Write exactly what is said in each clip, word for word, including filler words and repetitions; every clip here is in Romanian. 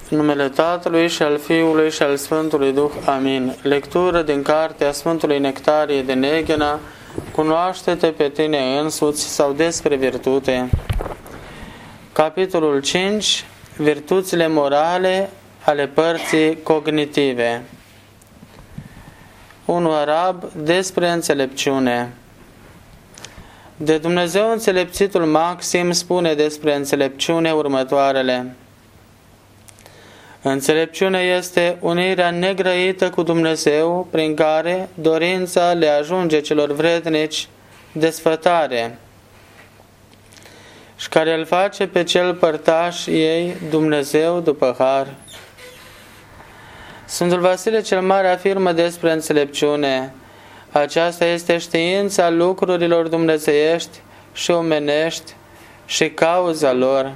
În numele Tatălui și al Fiului și al Sfântului Duh. Amin. Lectură din cartea Sfântului Nectarie de Neghena, Cunoaște-te pe tine însuți sau despre virtute. Capitolul cinci. Virtuțile morale ale părții cognitive. unu Arab despre înțelepciune. De Dumnezeu înțelepțitul maxim spune despre înțelepciune următoarele. Înțelepciunea este unirea negrăită cu Dumnezeu, prin care dorința le ajunge celor vrednici desfătare și care îl face pe cel părtaș ei Dumnezeu după har. Sfântul Vasile cel Mare afirmă despre înțelepciune: aceasta este știința lucrurilor dumnezeiești și omenești și cauza lor.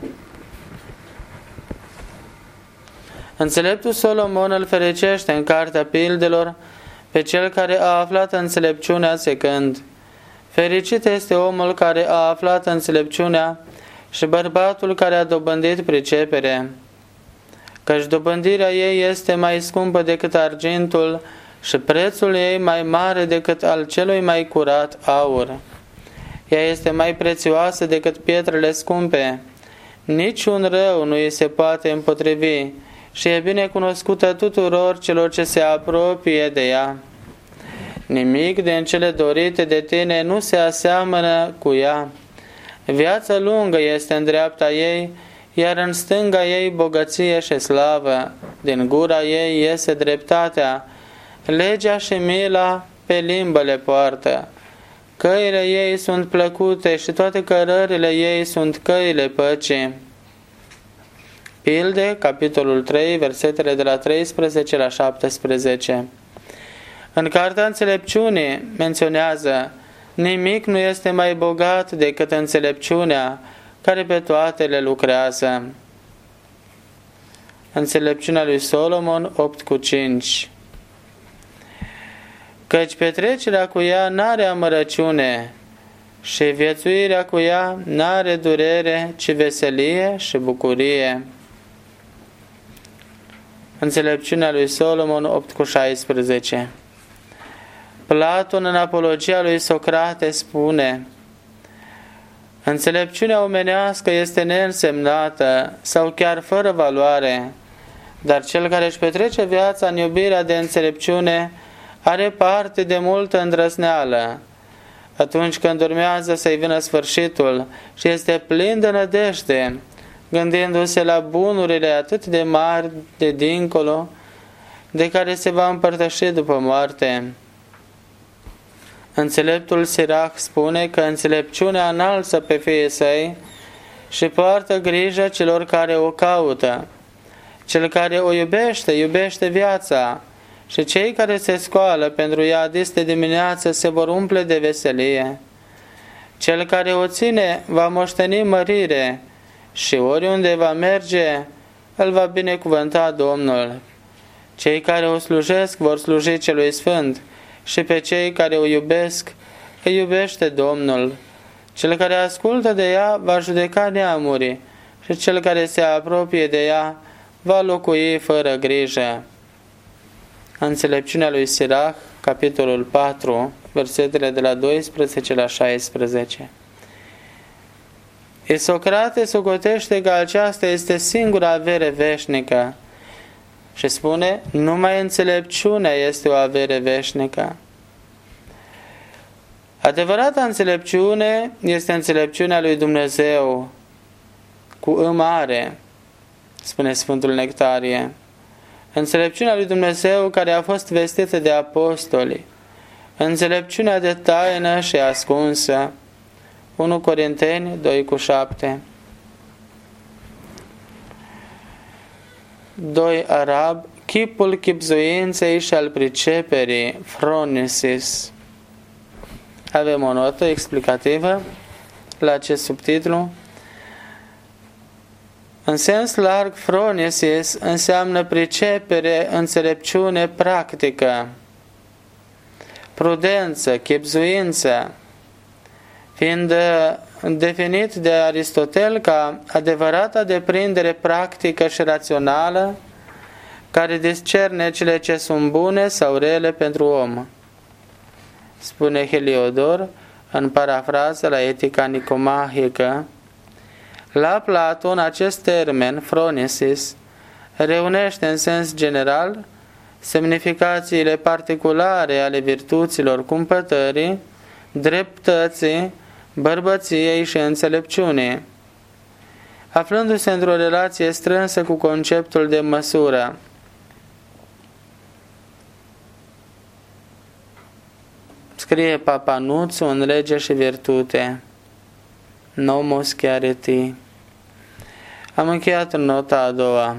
Înțeleptul Solomon îl fericește în Cartea Pildelor pe cel care a aflat înțelepciunea secând: fericit este omul care a aflat înțelepciunea și bărbatul care a dobândit pricepere, căci dobândirea ei este mai scumpă decât argintul și prețul ei mai mare decât al celui mai curat aur. Ea este mai prețioasă decât pietrele scumpe. Niciun rău nu îi se poate împotrivi și e bine cunoscută tuturor celor ce se apropie de ea. Nimic din cele dorite de tine nu se aseamănă cu ea. Viața lungă este în dreapta ei, iar în stânga ei bogăție și slavă. Din gura ei iese dreptatea, legea și mila pe limbă le poartă. Căile ei sunt plăcute și toate cărările ei sunt căile păcii. Pilde, capitolul trei, versetele de la treisprezece la șaptesprezece. În Cartea Înțelepciunii menționează: nimic nu este mai bogat decât înțelepciunea, care pe toate le lucrează. Înțelepciunea lui Solomon opt cu cinci. Căci petrecerea cu ea n-are amărăciune și viețuirea cu ea n-are durere, ci veselie și bucurie. Înțelepciunea lui Solomon opt cu șaisprezece. Platon în Apologia lui Socrate spune: înțelepciunea omenească este neînsemnată sau chiar fără valoare, dar cel care își petrece viața în iubirea de înțelepciune are parte de multă îndrăzneală. Atunci când urmează să-i vină sfârșitul și este plin de nădejde, gândindu-se la bunurile atât de mari de dincolo, de care se va împărtăși după moarte. Înțeleptul Sirach spune că înțelepciunea înalță pe fiii săi și poartă grijă celor care o caută. Cel care o iubește, iubește viața, și cei care se scoală pentru ea dis de dimineață se vor umple de veselie. Cel care o ține va moșteni mărire și oriunde va merge, îl va binecuvânta Domnul. Cei care o slujesc vor sluji celui sfânt și pe cei care o iubesc îi iubește Domnul. Cel care ascultă de ea va judeca neamurii și cel care se apropie de ea va locui fără grijă. Înțelepciunea lui Sirach, capitolul patru, versetele de la doisprezece la șaisprezece. Isocrate socotește că aceasta este singura avere veșnică și spune: numai înțelepciunea este o avere veșnică. Adevărata înțelepciune este înțelepciunea lui Dumnezeu cu î mare, spune Sfântul Nectarie. Înțelepciunea lui Dumnezeu care a fost vestită de apostoli, înțelepciunea de taină și ascunsă. unu Corinteni doi cu șapte. doi Arab, chipul chipzuinței și al priceperii, phronesis. Avem o notă explicativă la acest subtitlu. În sens larg, phronesis înseamnă pricepere, înțelepciune practică, prudență, chipzuință, fiind definit de Aristotel ca adevărata deprindere practică și rațională care discerne cele ce sunt bune sau rele pentru om. Spune Heliodor în parafrază la Etica Nicomahică. La Platon, acest termen, phronesis, reunește în sens general semnificațiile particulare ale virtuților cumpătării, dreptății, bărbăției și înțelepciunii, aflându-se într-o relație strânsă cu conceptul de măsură. Scrie Papanuțu în Lege și Virtute, Nomos Chiareti. Am încheiat în nota a doua.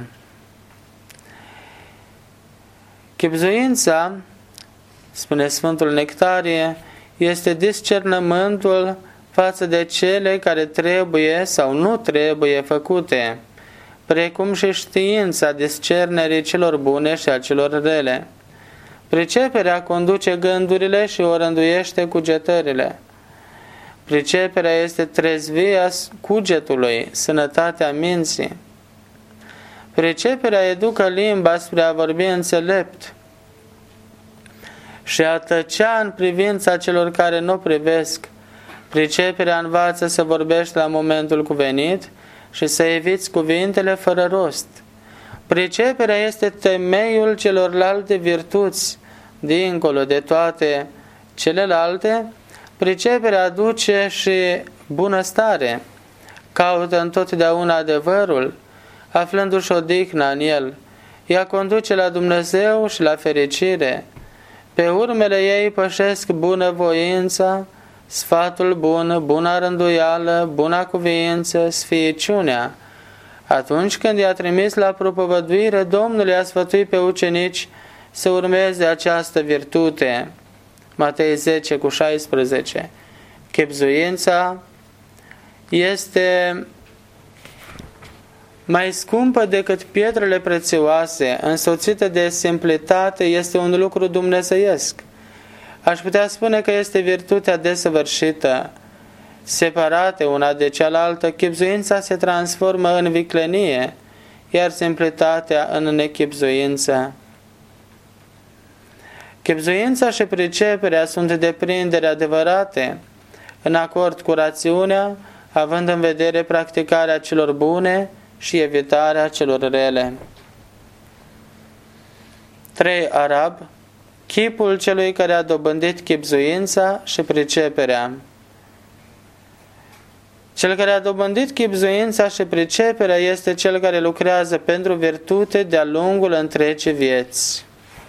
Chibzuința, spune Sfântul Nectarie, este discernământul față de cele care trebuie sau nu trebuie făcute, precum și știința discernerii celor bune și a celor rele. Priceperea conduce gândurile și o rânduiește cugetările. Priceperea este trezvia cugetului, sănătatea minții. Priceperea educă limba spre a vorbi înțelept și a tăcea în privința celor care nu privesc. Priceperea învață să vorbești la momentul cuvenit și să eviți cuvintele fără rost. Priceperea este temeiul celorlalte virtuți. Dincolo de toate celelalte, priceperea aduce și bunăstare. Caută întotdeauna adevărul, aflându-și odihna în el. Ea conduce la Dumnezeu și la fericire. Pe urmele ei pășesc bunăvoința, sfatul bun, buna rânduială, buna cuviință, sfiiciunea. Atunci când i-a trimis la propovăduire, Domnul i-a sfătuit pe ucenici să urmeze această virtute. Matei zece cu șaisprezece. Chibzuința este mai scumpă decât pietrele prețioase, însoțită de simplitate, este un lucru dumnezeiesc. Aș putea spune că este virtutea desăvârșită. Separate una de cealaltă, chibzuința se transformă în viclenie, iar simplitatea în nechibzuință. Chibzuința și priceperea sunt deprinderi adevărate, în acord cu rațiunea, având în vedere practicarea celor bune și evitarea celor rele. trei. Arab. Chipul celui care a dobândit chibzuința și priceperea. Cel care a dobândit chibzuința și priceperea este cel care lucrează pentru virtute de-a lungul întregii vieți.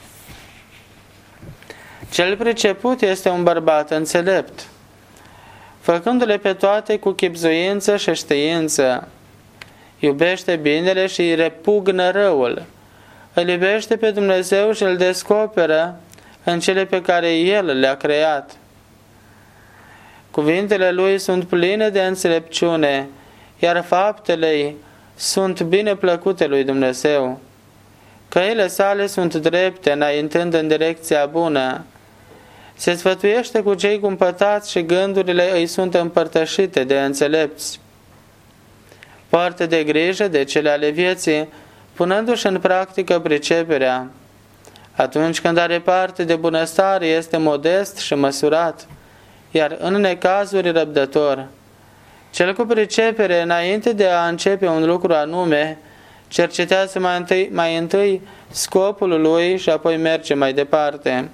Cel priceput este un bărbat înțelept, făcându-le pe toate cu chibzuință și știință. Iubește binele și îi repugnă răul. Îl iubește pe Dumnezeu și îl descoperă în cele pe care El le-a creat. Cuvintele Lui sunt pline de înțelepciune, iar faptele ei sunt bine plăcute lui Dumnezeu. Căile sale sunt drepte, înaintând în direcția bună. Se sfătuiește cu cei cumpătați și gândurile îi sunt împărtășite de înțelepți. Poartă de grijă de cele ale vieții, punându-și în practică priceperea. Atunci când are parte de bunăstare, este modest și măsurat, iar în necazuri răbdător. Cel cu pricepere, înainte de a începe un lucru anume, cercetează mai întâi, mai întâi scopul lui și apoi merge mai departe.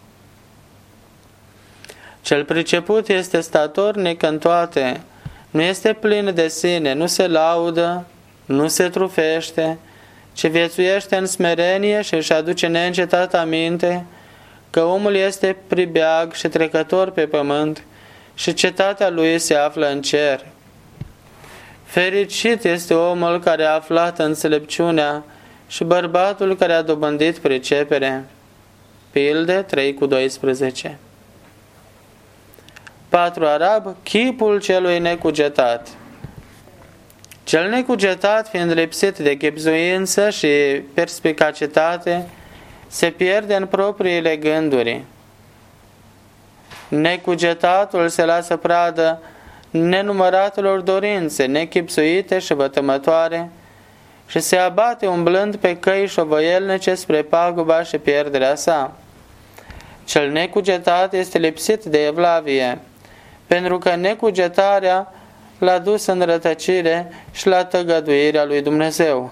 Cel priceput este statornic în toate, nu este plin de sine, nu se laudă, nu se trufește, ci viețuiește în smerenie și își aduce neîncetat aminte că omul este pribeag și trecător pe pământ și cetatea lui se află în cer. Fericit este omul care a aflat înțelepciunea și bărbatul care a dobândit pricepere. Pilde trei cu doisprezece. patru. Arab. Chipul celui necugetat. Cel necugetat, fiind lipsit de chibzuință și perspicacitate, se pierde în propriile gânduri. Necugetatul se lasă pradă nenumăratelor dorințe, nechipzuite și vătămătoare, și se abate umblând pe căi șovăielnice spre paguba și pierderea sa. Cel necugetat este lipsit de evlavie, pentru că necugetarea l-a dus în rătăcire și la tăgăduirea lui Dumnezeu.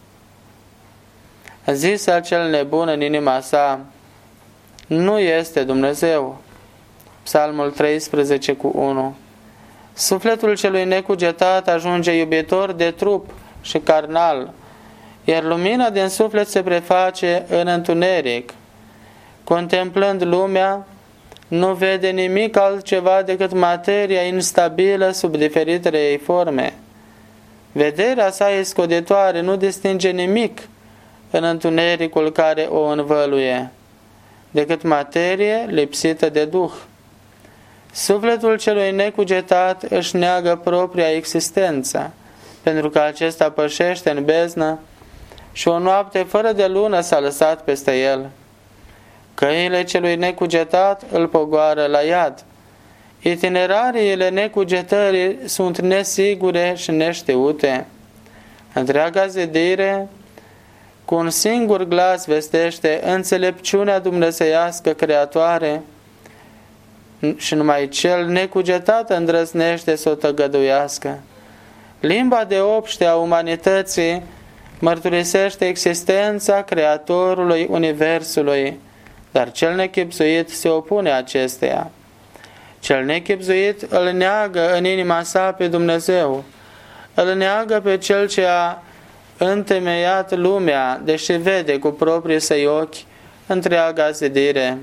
A zis acel nebun în inima sa: nu este Dumnezeu. Psalmul treisprezece cu unu. Sufletul celui necugetat ajunge iubitor de trup și carnal, iar lumina din suflet se preface în întuneric. Contemplând lumea, nu vede nimic altceva decât materia instabilă sub diferitele ei forme. Vederea sa iscoditoare nu distinge nimic în întunericul care o învăluie, decât materie lipsită de Duh. Sufletul celui necugetat își neagă propria existență, pentru că acesta pășește în beznă și o noapte fără de lună s-a lăsat peste el. Căile celui necugetat îl pogoară la iad. Itinerariile necugetării sunt nesigure și neștiute. Întreaga zidire cu un singur glas vestește înțelepciunea dumnezeiască creatoare și numai cel necugetat îndrăznește să o tăgăduiască. Limba de obște a umanității mărturisește existența Creatorului Universului, dar cel nechibzuit se opune acesteia. Cel nechibzuit îl neagă în inima sa pe Dumnezeu, îl neagă pe Cel ce a întemeiat lumea, deși vede cu proprii săi ochi întreaga zidire.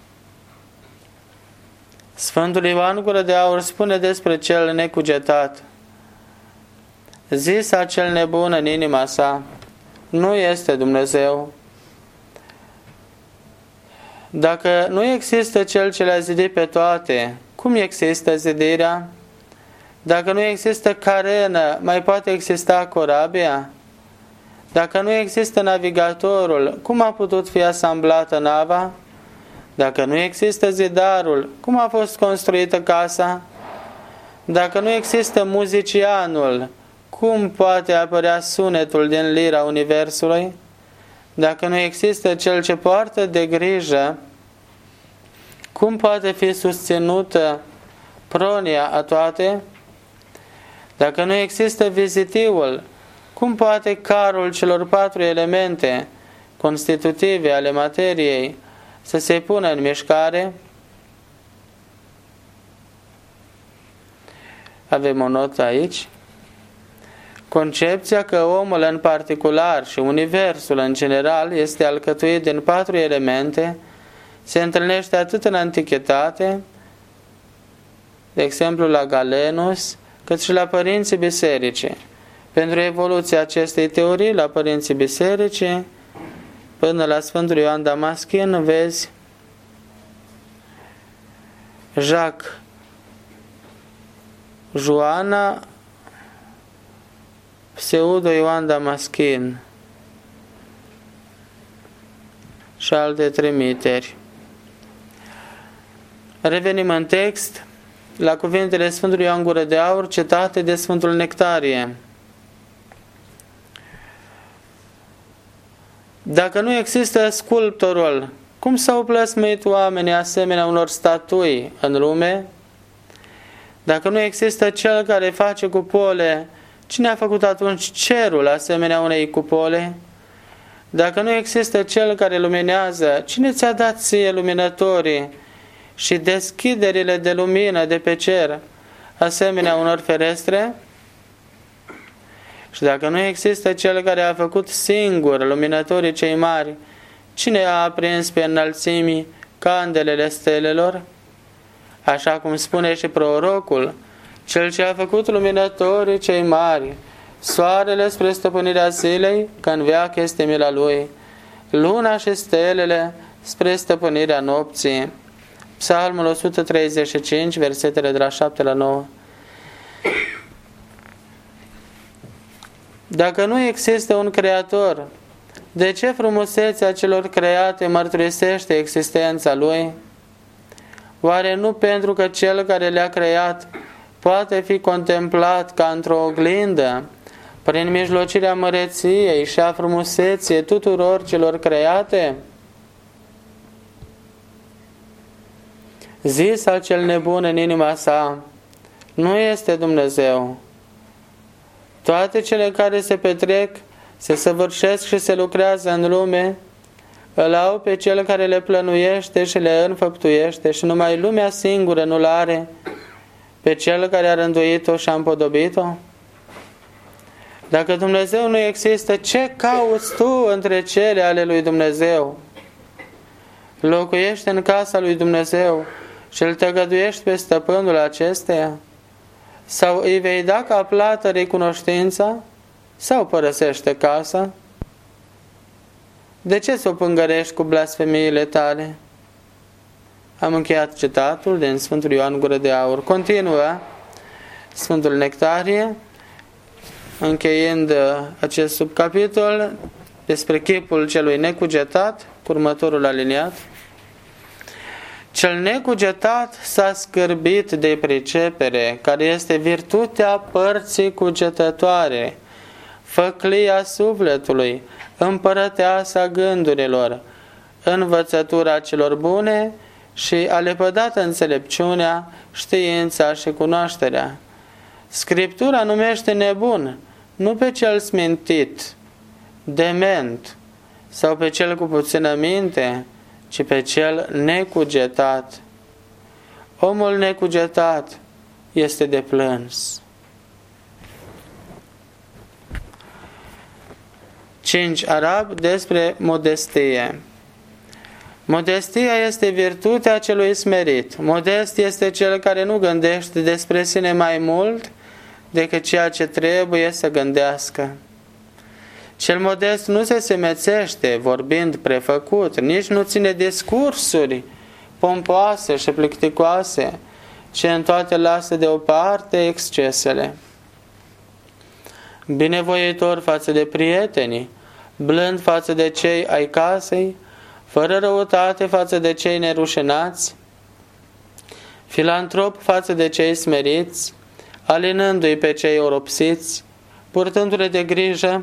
Sfântul Ioan Gură de Aur spune despre cel necugetat: zis acel nebun în inima sa: nu este Dumnezeu. Dacă nu există Cel ce le-a zidit pe toate, cum există zidirea? Dacă nu există carenă, mai poate exista corabia? Dacă nu există navigatorul, cum a putut fi asamblată nava? Dacă nu există zidarul, cum a fost construită casa? Dacă nu există muzicianul, cum poate apărea sunetul din lira Universului? Dacă nu există Cel ce poartă de grijă, cum poate fi susținută pronia a toate? Dacă nu există vizitiul, cum poate carul celor patru elemente constitutive ale materiei să se pună în mișcare? Avem o notă aici. Concepția că omul în particular și universul în general este alcătuit din patru elemente se întâlnește atât în antichitate, de exemplu la Galenus, cât și la părinții biserici. Pentru evoluția acestei teorii, la părinții biserici, până la Sfântul Ioan Damaschin, vezi Jacques, Joana, pseudo Ioan Damaschin și alte trimiteri. Revenim în text la cuvintele Sfântului Ioan Gură de Aur citate de Sfântul Nectarie. Dacă nu există sculptorul, cum s-au plăsmuit oamenii asemenea unor statui în lume? Dacă nu există Cel care face cupole, cine a făcut atunci cerul asemenea unei cupole? Dacă nu există Cel care luminează, cine ți-a dat ție luminătorii și deschiderile de lumină de pe cer, asemenea unor ferestre? Și dacă nu există Cel care a făcut singur luminătorii cei mari, cine a aprins pe înălțimii candelele stelelor? Așa cum spune și prorocul, Cel ce a făcut luminătorii cei mari, soarele spre stăpânirea zilei, că în veac este mila Lui, luna și stelele spre stăpânirea nopții. Psalmul o sută treizeci și cinci, versetele de la șapte la nouă. Dacă nu există un creator, de ce frumusețea celor create mărturisește existența Lui? Oare nu pentru că Cel care le-a creat poate fi contemplat ca într-o oglindă, prin mijlocirea măreției și a frumuseții tuturor celor create? Zisa cel nebun în inima sa, nu este Dumnezeu. Toate cele care se petrec, se săvârșesc și se lucrează în lume, îl au pe cel care le plănuiește și le înfăptuiește și numai lumea singură nu-l are, pe cel care a rânduit-o și a împodobit-o? Dacă Dumnezeu nu există, ce cauți tu între cele ale lui Dumnezeu? Locuiești în casa lui Dumnezeu și îl tăgăduiești pe stăpânul acesteia? Sau îi vei da ca plată recunoștința? Sau părăsește casa? De ce să o pângărești cu blasfemiile tale? Am încheiat citatul din Sfântul Ioan Gură de Aur. Continuă Sfântul Nectarie, încheiind acest subcapitol despre chipul celui necugetat, cu următorul aliniat. Cel necugetat s-a scârbit de pricepere, care este virtutea părții cugetătoare, făclia sufletului, împărăteasa gândurilor, învățătura celor bune și a lepădată înțelepciunea, știința și cunoașterea. Scriptura numește nebun, nu pe cel smintit, dement sau pe cel cu puțină minte, ci pe cel necugetat. Omul necugetat este de plâns. cinci. Arab despre modestie. Modestia este virtutea celui smerit. Modest este cel care nu gândește despre sine mai mult decât ceea ce trebuie să gândească. Cel modest nu se semețește vorbind prefăcut, nici nu ține discursuri pompoase și plicticoase, ci în toate lasă deoparte excesele. Binevoitor față de prietenii, blând față de cei ai casei, fără răutate față de cei nerușinați, filantrop față de cei smeriți, alinându-i pe cei oropsiți, purtându-le de grijă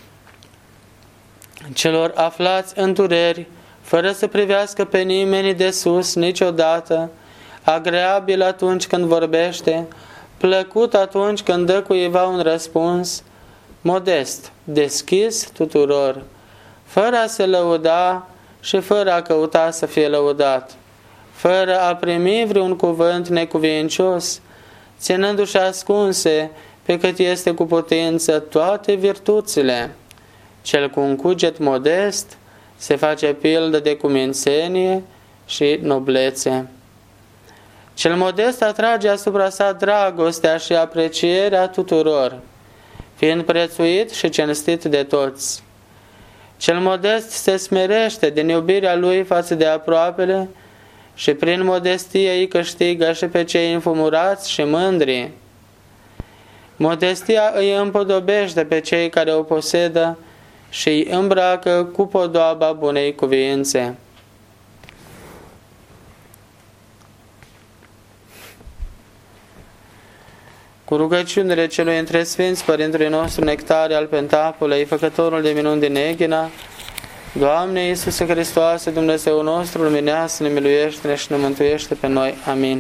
celor aflați în dureri, fără să privească pe nimeni de sus niciodată, agreabil atunci când vorbește, plăcut atunci când dă cuiva un răspuns, modest, deschis tuturor, fără a se lăuda și fără a căuta să fie lăudat, fără a primi vreun cuvânt necuvincios, ținându-și ascunse pe cât este cu putință toate virtuțile. Cel cu un cuget modest se face pildă de cumințenie și noblețe. Cel modest atrage asupra sa dragostea și aprecierea tuturor, fiind prețuit și cinstit de toți. Cel modest se smerește din iubirea lui față de aproapele și prin modestie îi câștigă și pe cei înfumurați și mândri. Modestia îi împodobește pe cei care o posedă și îi îmbracă cu podoaba bunei cuviințe. Cu rugăciunile celui între Sfinți, Părintele nostru Nectarie al Pentapolei, Făcătorul de minuni din Eghina, Doamne Iisuse Hristoase, Dumnezeu nostru, luminează, ne miluiește-ne și ne mântuiește pe noi. Amin.